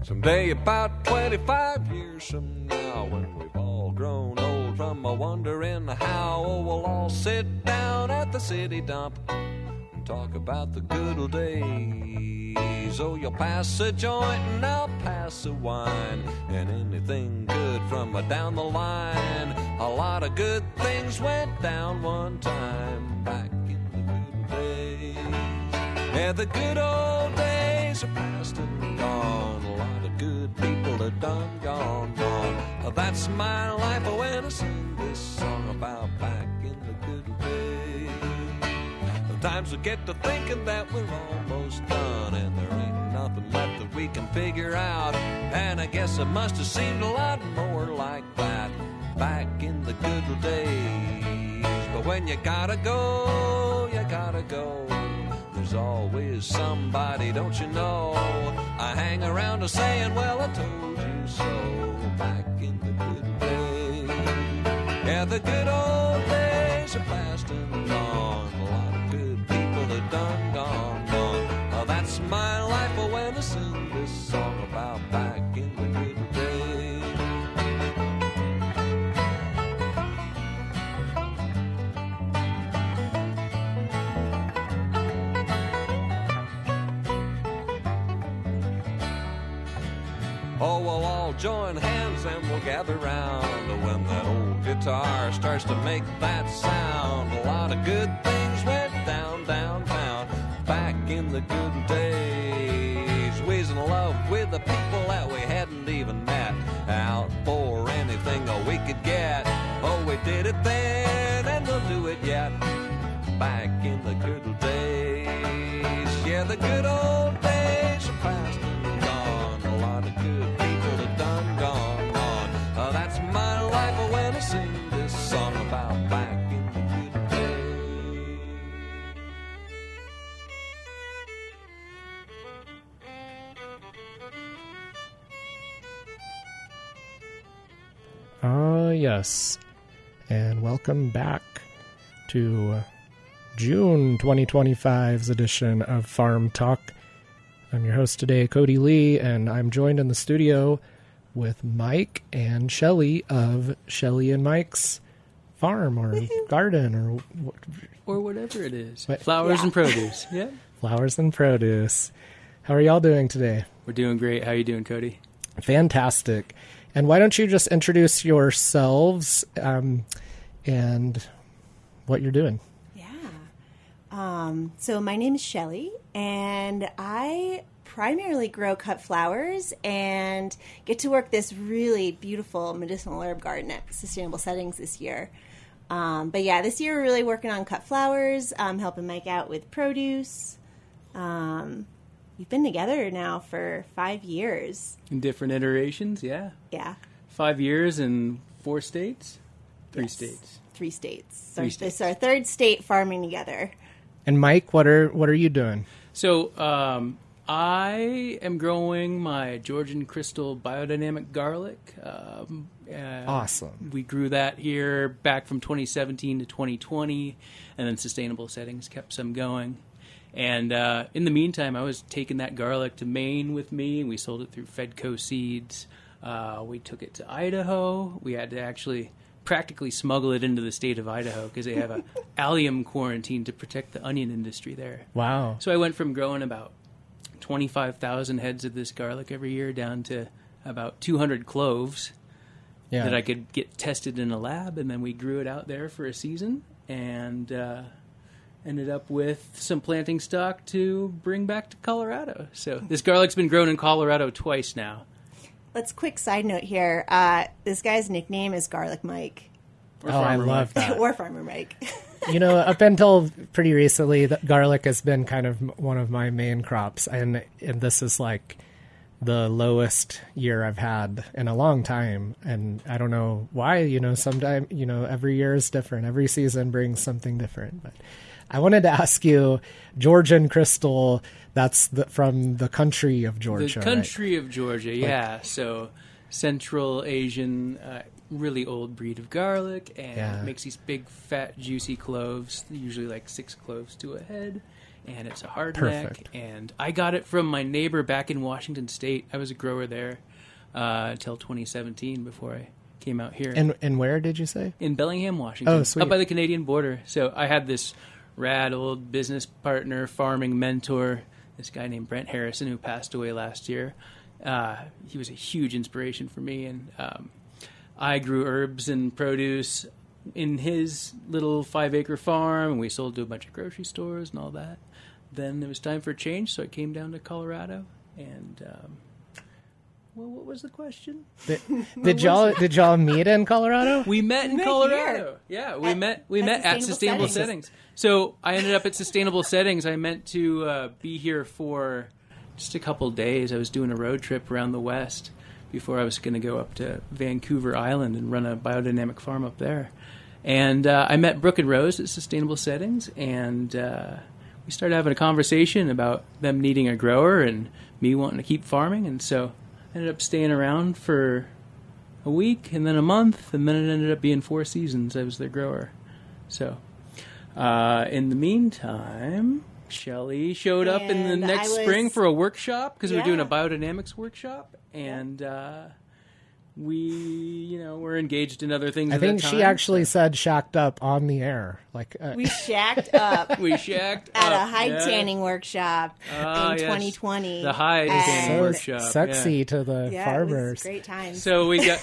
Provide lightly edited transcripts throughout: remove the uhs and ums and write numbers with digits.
Someday about 25 years from now, when we've all grown old from a wondering how, we'll all sit down at the city dump and talk about the good old days. Oh, you'll pass a joint and I'll pass a wine, and anything good from down the line. A lot of good things went down one time back in the good old days. Yeah, the good old days are past and gone. A lot of good people are done, gone. That's my life when I sing this song about back in the good old days. Sometimes we get to thinking that we're almost done, and there ain't nothing left that we can figure out. And I guess it must have seemed a lot more like that back in the good old days. But when you gotta go, you gotta go. There's always somebody, don't you know? I hang around to saying, well, I told you so, back in the good old days. Yeah, the good old days are past and gone. A lot of good people are done, gone. That's my life when I sing this song about back in the good old days. Oh, we'll all join hands and we'll gather round when that old guitar starts to make that sound. A lot of good things went down, down, down back in the good old days. We was in love with the people that we hadn't even met, out for anything we could get. Oh, we did it then and we'll do it yet, back in the good old days. Yeah, the good old days are past and gone. A lot of good people are done, gone, gone. That's my life when I sing this song about back in the good old days. Yes. And welcome back to June 2025's edition of Farm Talk. I'm your host today, Cody Lee, and I'm joined in the studio with Mike and Shelly of Shelly and Mike's Farm or Garden or whatever it is. Flowers and produce. Yeah. Flowers and produce. How are y'all doing today? We're doing great. How are you doing, Cody? Fantastic. And why don't you just introduce yourselves and what you're doing? So my name is Shelly, and I primarily grow cut flowers and get to work this really beautiful medicinal herb garden at Sustainable Settings this year. But yeah, this year we're really working on cut flowers, helping Mike out with produce. We've been together now for 5 years. In different iterations, yeah. Yeah. 5 years in 4 states? 3 Yes. states. 3 states. 3 states. It's our 3rd state farming together. And Mike, what are you doing? So I am growing my Georgian Crystal biodynamic garlic. Awesome. We grew that here back from 2017 to 2020, and then Sustainable Settings kept some going. And in the meantime, I was taking that garlic to Maine with me, and we sold it through Fedco Seeds. We took it to Idaho. We had to actually practically smuggle it into the state of Idaho because they have a allium quarantine to protect the onion industry there. Wow. So I went from growing about 25,000 heads of this garlic every year down to about 200 cloves that I could get tested in a lab, and then we grew it out there for a season and ended up with some planting stock to bring back to Colorado. So this garlic's been grown in Colorado twice now. Let's quick side note here. This guy's nickname is Garlic Mike. I love that. Or Farmer Mike. You know, up until pretty recently, garlic has been kind of one of my main crops, and this is like the lowest year I've had in a long time, and I don't know why. You know, sometimes, you know, every year is different. Every season brings something different. But I wanted to ask you, Georgian Crystal, that's from the country of Georgia, The country of Georgia, yeah. So Central Asian, really old breed of garlic, and it makes these big, fat, juicy cloves, usually like 6 cloves to a head. and it's a hardneck. Perfect. And I got it from my neighbor back in Washington State. I was a grower there until 2017 before I came out here. And where did you say? In Bellingham, Washington. Oh, sweet. Up by the Canadian border. So I had this rad old business partner, farming mentor, this guy named Brent Harrison, who passed away last year. He was a huge inspiration for me, and I grew herbs and produce in his little 5-acre farm, and we sold to a bunch of grocery stores and all that. Then it was time for a change, so I came down to Colorado, and well, what was the question? Did y'all meet in Colorado? We met in met Colorado. Yeah, we met at Sustainable Settings. So I ended up at Sustainable Settings. I meant to be here for just a couple days. I was doing a road trip around the West before I was going to go up to Vancouver Island and run a biodynamic farm up there. And I met Brooke and Rose at Sustainable Settings, and we started having a conversation about them needing a grower and me wanting to keep farming. And so I ended up staying around for a week and then a month, and then it ended up being 4 seasons. I was their grower. So in the meantime, Shelley showed up in the And next spring for a workshop because we were doing a Yeah. biodynamics workshop, and we, were engaged in other things. I at think that she time, actually said shacked up on the air. Like We shacked up we shacked at up, a hide yeah. tanning workshop Ah, in yes. 2020. The hide And- tanning so workshop, sexy yeah. to the Yeah, farmers. it was great times. So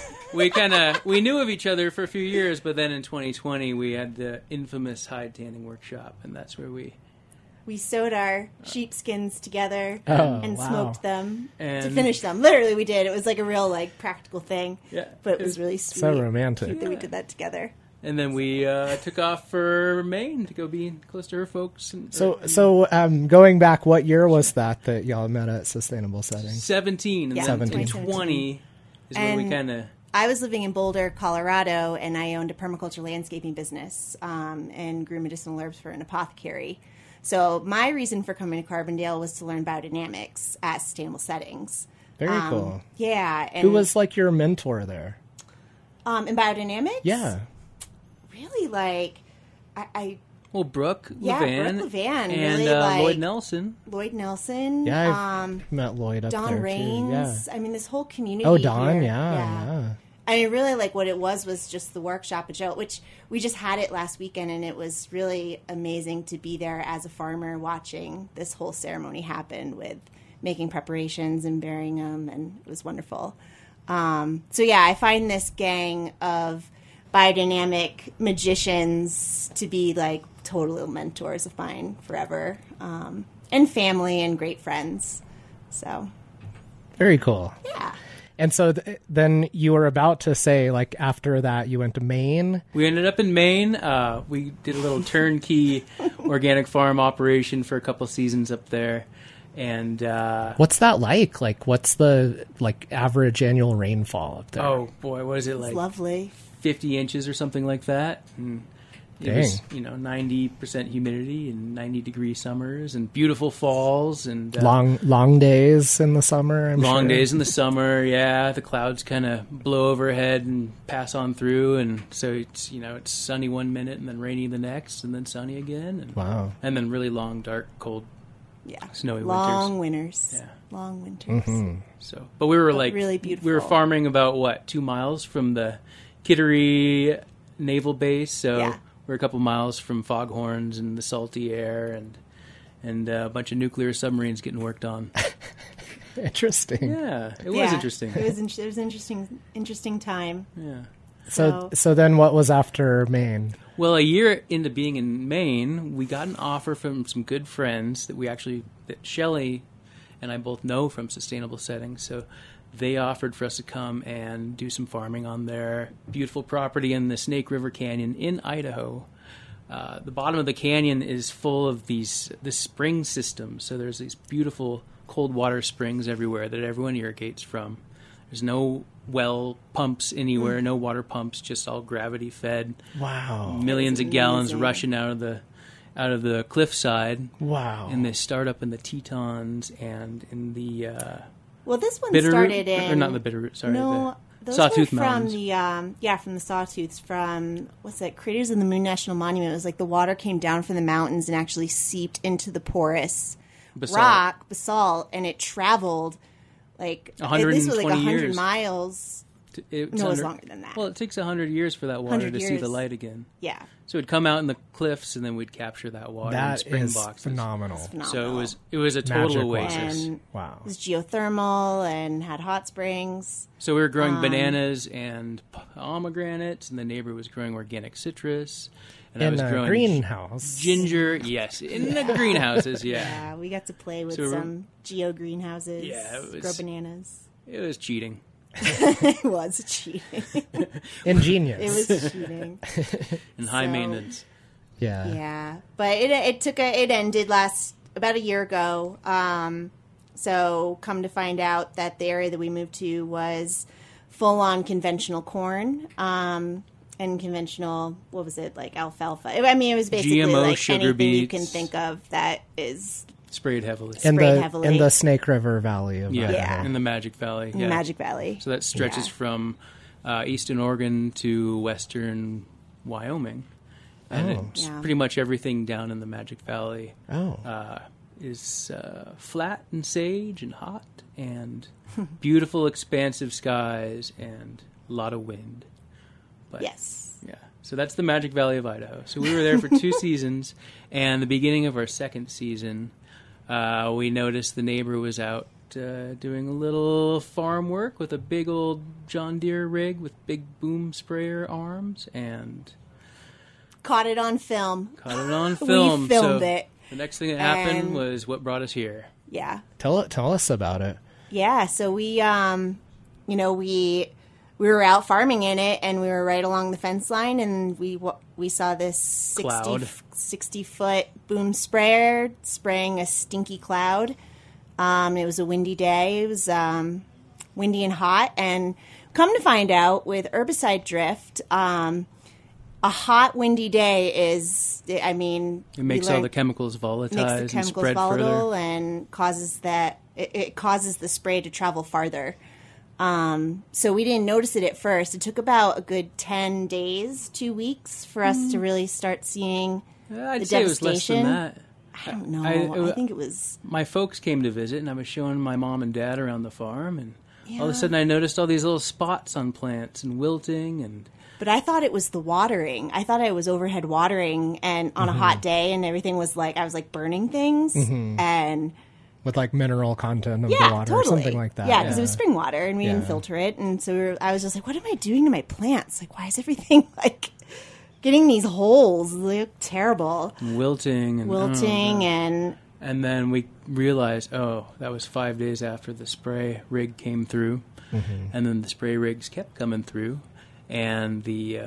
we knew of each other for a few years, but then in 2020 we had the infamous hide tanning workshop, and that's where we sewed our sheepskins together Oh, and wow. smoked them to And- finish them. Literally, we did. It was like a real practical thing. Yeah. But it was really sweet. So romantic. that we did that together. And then we took off for Maine to go be close to her folks. And, So going back, what year was that y'all met at Sustainable Settings? 17 and Yeah, then 17. 2020 is where we And- kind of... I was living in Boulder, Colorado, and I owned a permaculture landscaping business and grew medicinal herbs for an apothecary. So my reason for coming to Carbondale was to learn biodynamics at Sustainable Settings. Very cool. Yeah. And, Who was like your mentor there? in biodynamics? Yeah. Really, like, I Well, Brooke Yeah, Levan, Brooke Levan, and really, like- Lloyd Nelson. Lloyd Nelson. Yeah, I've met Lloyd up Don there Rains. too. Yeah. I mean, this whole community. Oh, Don, here. yeah. I mean, really, like what it was just the workshop at Joe, which we just had it last weekend, and it was really amazing to be there as a farmer watching this whole ceremony happen with making preparations and burying them, and it was wonderful. So yeah, I find this gang of biodynamic magicians to be like total mentors of mine forever, and family and great friends. So Very cool. yeah. And so then you were about to say, like, after that, you went to Maine. We ended up in Maine. We did a little turnkey organic farm operation for a couple seasons up there. And What's that like? Like, what's the average annual rainfall up there? oh boy, what is it It's like? lovely. 50 inches or something like that. And it was 90% humidity and 90-degree summers and beautiful falls and long days in the summer. I'm long sure. days in the summer. Yeah, the clouds kind of blow overhead and pass on through, and so it's it's sunny one minute and then rainy the next, and then sunny again. And, Wow. and then really long, dark, cold, Yeah. snowy Long winters. Yeah. Long winters. So, but we were But like really We were beautiful. farming about 2 miles from the Kittery Naval Base, so Yeah. we're a couple miles from foghorns and the salty air and a bunch of nuclear submarines getting worked on. Interesting. Yeah, it was Yeah. interesting. It was an interesting time. Yeah. So then what was after Maine? Well, a year into being in Maine, we got an offer from some good friends that Shelley and I both know from Sustainable Settings. So they offered for us to come and do some farming on their beautiful property in the Snake River Canyon in Idaho. The bottom of the canyon is full of this spring system. So there's these beautiful cold water springs everywhere that everyone irrigates from. There's no well pumps anywhere, no water pumps, just all gravity fed. Wow. Millions of That's gallons amazing. rushing out of the cliffside. Wow. And they start up in the Tetons and in the Well, this one Bitterroot, started in or not the Bitterroot. Sorry, No, those Sawtooth were from Mountains. from the Sawtooths, from, what's that, Craters of the Moon National Monument. It was like the water came down from the mountains and actually seeped into the porous basalt, and it traveled like, this was like 100 years. miles. It was longer than that. Well, it takes 100 years for that water to see the light again. Yeah. So it'd come out in the cliffs, and then we'd capture that water in That spring is boxes. phenomenal. So it was a total Magic oasis. And Wow. it was geothermal and had hot springs. So we were growing bananas and pomegranates, and the neighbor was growing organic citrus. And I In was a growing greenhouse. ginger. Yes, in the greenhouses, yeah. Yeah, we got to play with So some geo greenhouses. Yeah, it was- grow bananas. It was cheating. It was cheating. Ingenious. It was cheating. And high So- maintenance. Yeah. Yeah, but it ended about a year ago. So come to find out that the area that we moved to was full on conventional corn. And conventional, what was it, like alfalfa? I mean, it was basically GMO like sugar anything you beets. can think of that is Sprayed heavily. In sprayed the heavily. in the Snake River Valley of Yeah, Idaho. in the Magic Valley. in Yeah. the Magic Valley. So that stretches Yeah. from eastern Oregon to western Wyoming. And it's Yeah. pretty much everything down in the Magic Valley Oh. is flat and sage and hot and beautiful, expansive skies and a lot of wind. But, Yes. Yeah. So that's the Magic Valley of Idaho. So we were there for 2 seasons, and the beginning of our second season, we noticed the neighbor was out doing a little farm work with a big old John Deere rig with big boom sprayer arms, and Caught it on film. caught it on film. We filmed So it. the next thing that happened And- was what brought us here. Yeah. Tell us about it. Yeah, so we we were out farming in it, and we were right along the fence line, and we saw this Cloud. 60-foot boom sprayer spraying a stinky cloud. It was a windy day. It was windy and hot, and come to find out, with herbicide drift, a hot, windy day is, I mean... It makes all the chemicals volatilize makes the and chemicals spread volatile further. and causes it causes the spray to travel farther. So we didn't notice it at first. It took about a good 10 days, 2 weeks for us to really start seeing I'd the say it was less than devastation. that. I don't know. I think it was... My folks came to visit, and I was showing my mom and dad around the farm, and all of a sudden I noticed all these little spots on plants and wilting, and But I thought it was the watering. I thought I was overhead watering and on a hot day, and everything was like, I was like burning things. And With like mineral content of yeah, the water totally. or something like that. Yeah, because it was spring water and we didn't Yeah. filter it. And so I was just like, what am I doing to my plants? Like, why is everything like getting these holes? They look terrible. wilting and Wilting And then we realized, that was 5 days after the spray rig came through. And then the spray rigs kept coming through. And the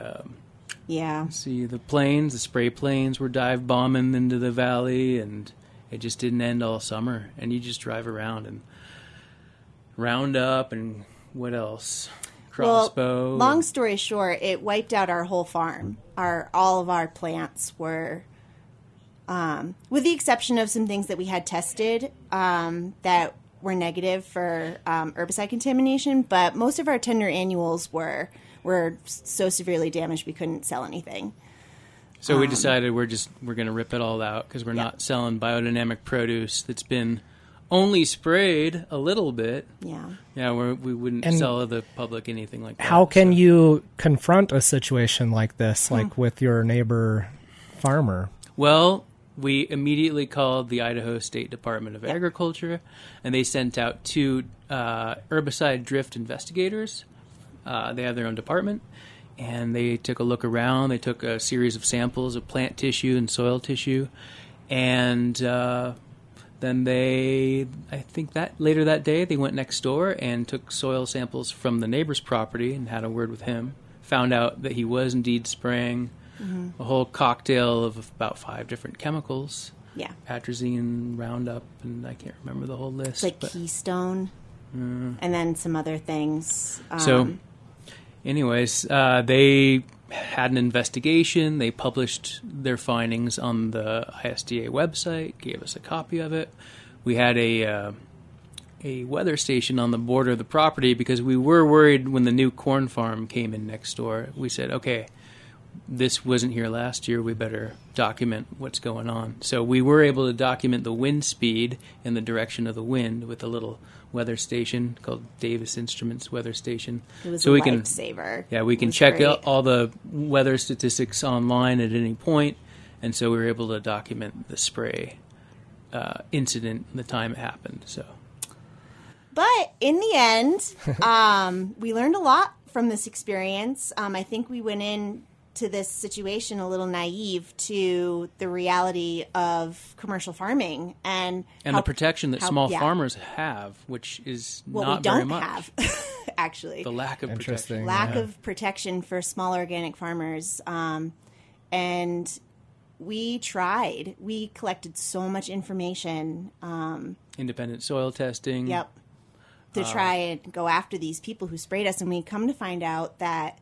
the spray planes were dive bombing into the valley, and it just didn't end all summer. And you just drive around and Roundup and what else? Crossbow. Well, long story short, it wiped out our whole farm. All of our plants were, with the exception of some things that we had tested that were negative for herbicide contamination, but most of our tender annuals were so severely damaged we couldn't sell anything. So we decided we're going to rip it all out because we're not selling biodynamic produce that's been only sprayed a little bit. Yeah. Yeah, we wouldn't And sell to the public anything like that. How can you confront a situation like this, like with your neighbor farmer? Well, we immediately called the Idaho State Department of Agriculture, and they sent out 2 herbicide drift investigators. They have their own department, and they took a look around. They took a series of samples of plant tissue and soil tissue, and then I think that later that day, they went next door and took soil samples from the neighbor's property and had a word with him. Found out that he was indeed spraying a whole cocktail of about 5 different chemicals. Yeah. Atrazine, Roundup, and I can't remember the whole list. It's like Keystone and then some other things. So, anyways, they had an investigation. They published their findings on the ISDA website, gave us a copy of it. We had a a weather station on the border of the property because we were worried when the new corn farm came in next door. We said, okay, this wasn't here last year. We better document what's going on. So we were able to document the wind speed and the direction of the wind with a little weather station called Davis Instruments Weather Station. It was so a we can, lifesaver. yeah, we It can was check great. out all the weather statistics online at any point, and so we were able to document the spray incident, the time it happened. So. But in the end, we learned a lot from this experience. I think we went in to this situation a little naive to the reality of commercial farming and the protection that how- small yeah. farmers have, which is what not we very don't much. have, actually. The lack of Interesting. protection. Lack Yeah. of protection for small organic farmers. And we tried. We collected so much information. Independent soil testing. Yep. To try and go after these people who sprayed us. And we come to find out that,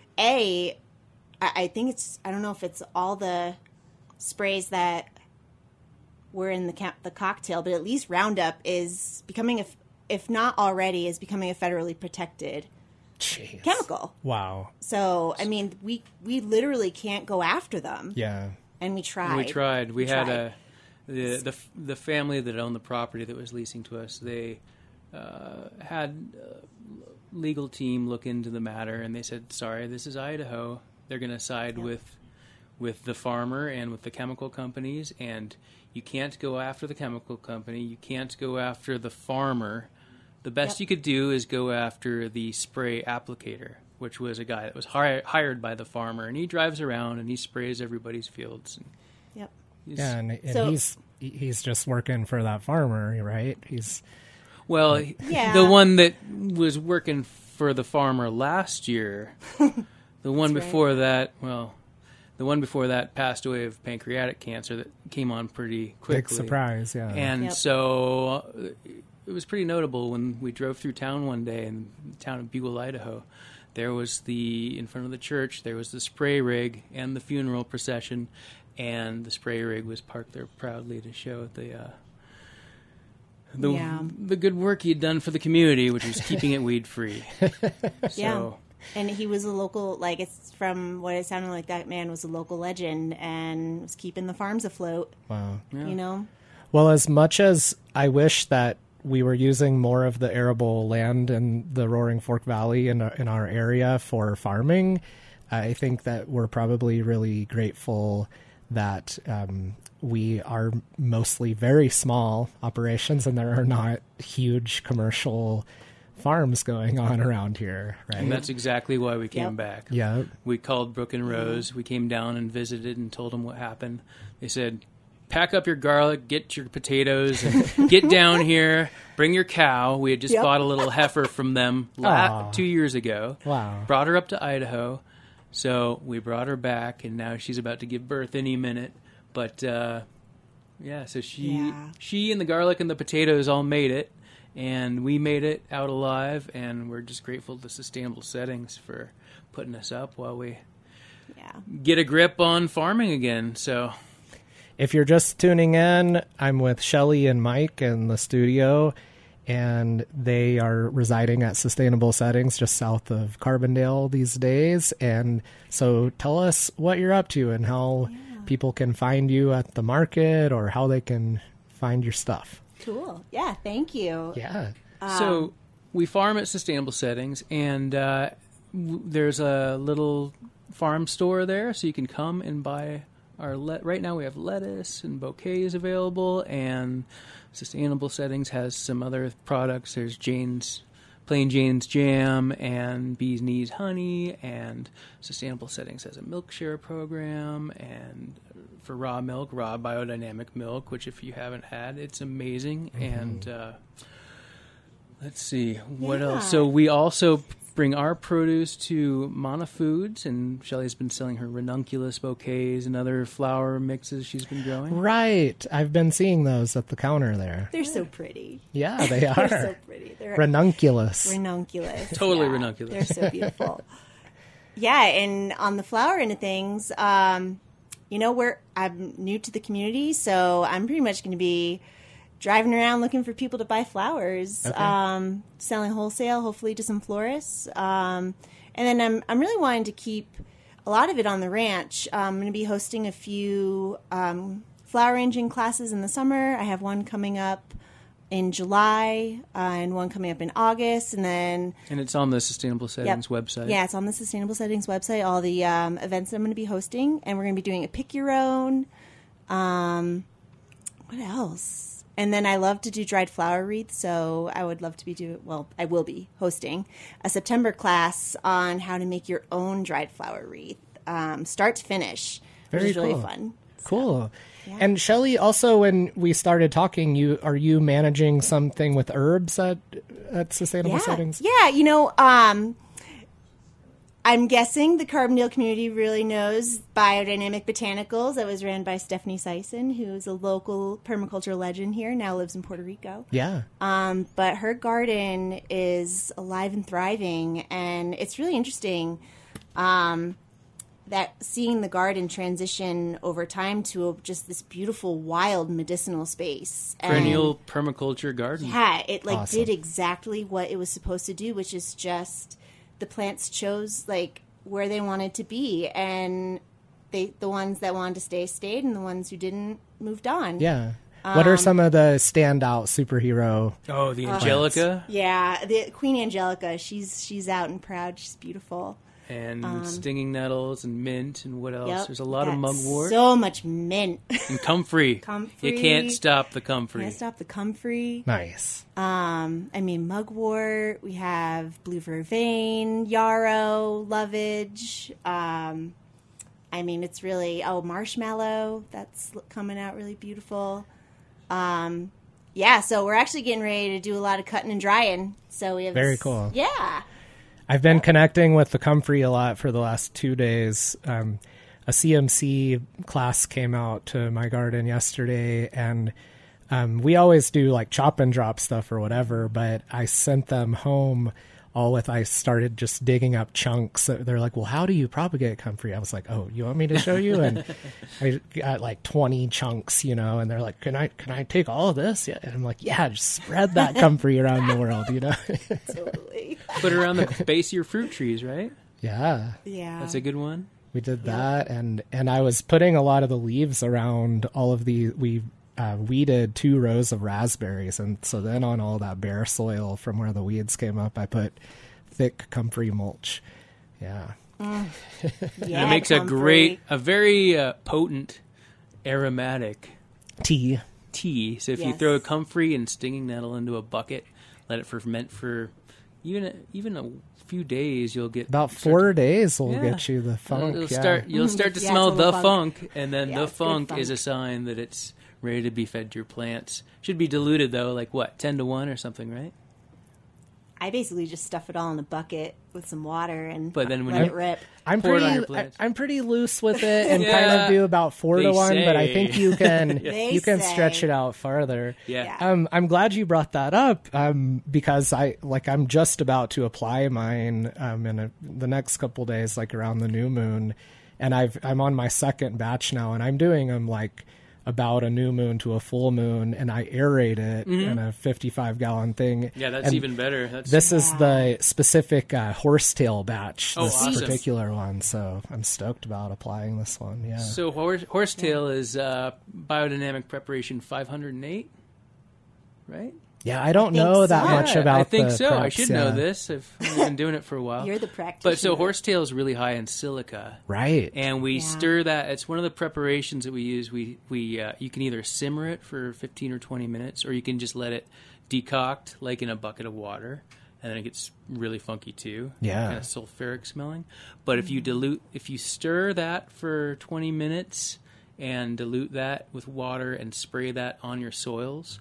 I think it's, I don't know if it's all the sprays that were in the cocktail, but at least Roundup is becoming, if not already, is becoming a federally protected Jeez. chemical. Wow. So, I mean, we literally can't go after them. Yeah. And we tried. We tried. We had tried. the family that owned the property that was leasing to us. They had a legal team look into the matter, and they said, "Sorry, this is Idaho. They're going to side with the farmer and with the chemical companies, and you can't go after the chemical company. You can't go after the farmer. The best you could do is go after the spray applicator." Which was a guy that was hired by the farmer, and he drives around and he sprays everybody's fields. And Yep. Yeah, and So- he's just working for that farmer, right? Well, Yeah. the one that was working for the farmer last year, the one That's before that, the one before that passed away of pancreatic cancer that came on pretty quickly. Big surprise, yeah. And Yep. so it was pretty notable when we drove through town one day in the town of Buell, Idaho. There was in front of the church, there was the spray rig and the funeral procession, and the spray rig was parked there proudly to show the good work he had done for the community, which was keeping it weed free. Yeah. And he was a local, like, it's from what it sounded like, that man was a local legend and was keeping the farms afloat, Wow. you know? Well, as much as I wish that we were using more of the arable land in the Roaring Fork Valley in our area for farming, I think that we're probably really grateful that we are mostly very small operations and there are not huge commercial farms going on around here, right? And that's exactly why we came Yep. back. Yeah. We called Brooke and Rose. We came down and visited and told them what happened. They said, pack up your garlic, get your potatoes, and get down here, bring your cow. We had just Yep. bought a little heifer from them Aw. 2 years ago. Wow. Brought her up to Idaho. So we brought her back, and now she's about to give birth any minute. But, so she and the garlic and the potatoes all made it. And we made it out alive, and we're just grateful to Sustainable Settings for putting us up while we get a grip on farming again. So, if you're just tuning in, I'm with Shelly and Mike in the studio, and they are residing at Sustainable Settings just south of Carbondale these days. And so tell us what you're up to and how people can find you at the market or how they can find your stuff. Cool. Yeah, thank you. Yeah. So we farm at Sustainable Settings, and there's a little farm store there, so you can come and buy our right now we have lettuce and bouquets available, and Sustainable Settings has some other products. There's Plain Jane's Jam and Bee's Knees Honey, and Sustainable Settings has a milk share program, and for raw milk, raw biodynamic milk, which if you haven't had, it's amazing. And let's see, what else? So we also bring our produce to Mana Foods, and Shelly's been selling her ranunculus bouquets and other flower mixes she's been growing. Right. I've been seeing those at the counter there. They're so pretty. Yeah, they are. They're so pretty. They're Ranunculus. ranunculus. Totally Yeah, ranunculus. They're so beautiful. Yeah, and on the flower end of things, I'm new to the community, so I'm pretty much going to be driving around looking for people to buy flowers, Okay. selling wholesale, hopefully to some florists. And then I'm really wanting to keep a lot of it on the ranch. I'm going to be hosting a few flower arranging classes in the summer. I have one coming up in July and one coming up in August, and then And it's on the Sustainable Settings website. yeah, it's on the Sustainable Settings website. All the events that I'm going to be hosting, and we're going to be doing a pick your own. What else? And then I love to do dried flower wreaths, so I would love to be I will be hosting a September class on how to make your own dried flower wreath, start to finish, which Very is really cool. fun. Cool. Yeah. And Shelley, also when we started talking, are you managing something with herbs at Sustainable Settings? Yeah, I'm guessing the Carbondale community really knows Biodynamic Botanicals. That was ran by Stephanie Sison, who is a local permaculture legend here, now lives in Puerto Rico. Yeah. But her garden is alive and thriving, and it's really interesting that seeing the garden transition over time to just this beautiful, wild, medicinal space. Perennial permaculture garden. Yeah, it Awesome. did exactly what it was supposed to do, which is just the plants chose where they wanted to be, and the ones that wanted to stay stayed, and the ones who didn't moved on. Yeah. What are some of the standout superhero? Oh, the Angelica Yeah, the Queen Angelica, she's out and proud. She's beautiful. and stinging nettles and mint and what else? Yep. There's a lot of Got mugwort So much mint. and comfrey. Comfrey. You can't stop the comfrey. Can't stop the comfrey. Nice. Mugwort. We have blue vervain, yarrow, lovage. It's really marshmallow. That's coming out really beautiful. So we're actually getting ready to do a lot of cutting and drying. So we have Very cool. Yeah. I've been connecting with the comfrey a lot for the last 2 days. A CMC class came out to my garden yesterday, and we always do like chop and drop stuff or whatever, but I sent them home I started just digging up chunks. They're like, well, how do you propagate comfrey? I was like, oh, you want me to show you? And I got like 20 chunks, and they're like, can I take all of this? Yeah. And I'm like, yeah, just spread that comfrey around the world, Totally. Put it around the base of your fruit trees, right? Yeah. Yeah. That's a good one. We did that, and I was putting a lot of the leaves around all of we weeded 2 rows of raspberries, and so then on all that bare soil from where the weeds came up, I put thick comfrey mulch. Yeah. And it makes a very potent aromatic Tea. tea. So if you Yes. throw a comfrey and stinging nettle into a bucket, let it ferment for even a few days, you'll get About 4 days will Yeah. get you the funk. You'll start to Yeah, smell it's a the little funk, and then Yeah, the it's good funk funk. is a sign that it's ready to be fed to your plants. Should be diluted though, like 10-1 or something, right? I basically just stuff it all in a bucket with some water and But then when let you- it rip. I'm Pour it on pretty your plants. I'm pretty loose with it and kind Yeah. of do about 4 to They 1, but I say. think you can They you can say. stretch it out farther. Yeah. I'm glad you brought that up because I'm just about to apply mine in the next couple days, like around the new moon, and I'm on my second batch now, and I'm doing them like about a new moon to a full moon, and I aerate it in a 55-gallon thing. Yeah, that's And even better. That's This is the specific horsetail batch, Oh, this awesome. particular one, so I'm stoked about applying this one. Yeah. so horsetail is biodynamic preparation 508, right? Yeah, I don't think know so. that much Yeah, about I think the so. I preps, should yeah. know this. I've been doing it for a while. You're the practitioner. But so horsetail is really high in silica. Right. And we Yeah. stir that. It's one of the preparations that we use. You can either simmer it for 15 or 20 minutes, or you can just let it decoct like in a bucket of water, and then it gets really funky too. Yeah. Kind of sulfuric smelling. But if you stir that for 20 minutes and dilute that with water and spray that on your soils,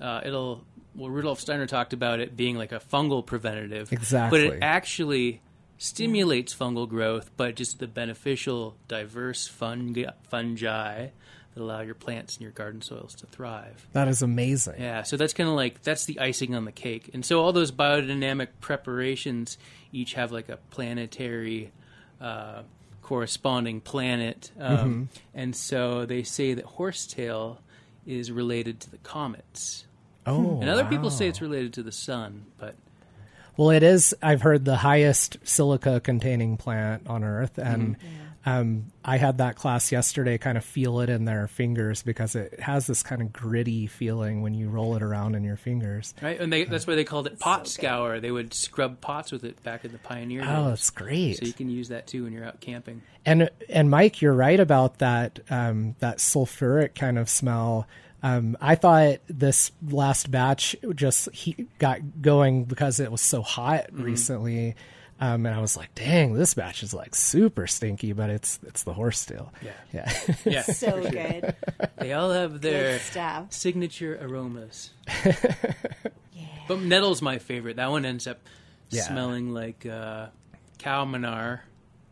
Rudolf Steiner talked about it being like a fungal preventative. Exactly. But it actually stimulates fungal growth, but just the beneficial, diverse fungi that allow your plants and your garden soils to thrive. That is amazing. Yeah, so that's kind of like, that's the icing on the cake. And so all those biodynamic preparations each have like a planetary corresponding planet. And so they say that horsetail is related to the comets. Oh, And other people wow. say it's related to the sun, but Well, it is. I've heard the highest silica-containing plant on Earth, and I had that class yesterday. Kind of feel it in their fingers because it has this kind of gritty feeling when you roll it around in your fingers. right, and that's why they called it pot so good. scour. They would scrub pots with it back in the pioneer days. Oh, that's great. So you can use that too when you're out camping. And Mike, you're right about that that sulfuric kind of smell. I thought this last batch just got going because it was so hot recently, and I was like, "Dang, this batch is like super stinky," but it's the horsetail. Yeah. Yeah. Yeah, So good. they all have their Good stuff. signature aromas. Yeah. But nettle's my favorite. That one ends up Yeah. smelling like cow manure.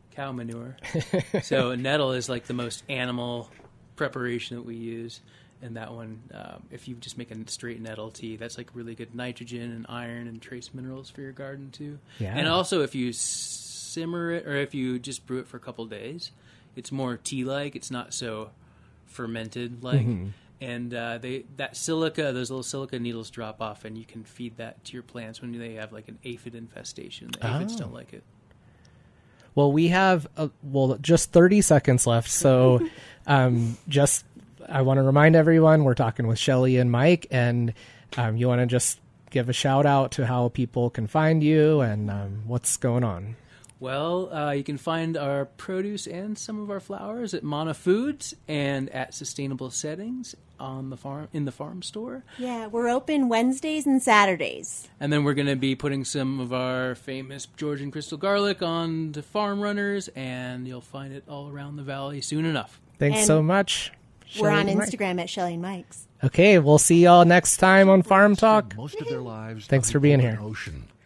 So nettle is like the most animal preparation that we use. And that one, if you just make a straight nettle tea, that's like really good nitrogen and iron and trace minerals for your garden too. Yeah. And also if you simmer it or if you just brew it for a couple days, it's more tea-like. It's not so fermented-like. And that silica, those little silica needles drop off, and you can feed that to your plants when they have like an aphid infestation. The aphids don't like it. Well, we have just 30 seconds left, so I want to remind everyone we're talking with Shelly and Mike, and you want to just give a shout out to how people can find you and what's going on. Well, you can find our produce and some of our flowers at Mana Foods and at Sustainable Settings on the farm in the farm store. Yeah, we're open Wednesdays and Saturdays. And then we're going to be putting some of our famous Georgian crystal garlic on the farm runners, and you'll find it all around the valley soon enough. Thanks And so much. We're Shelly on and Mike. Instagram at Shelly and Mike's. Okay, we'll see y'all next time on Farm Talk. Most of their lives Thanks on for the being open here. Ocean.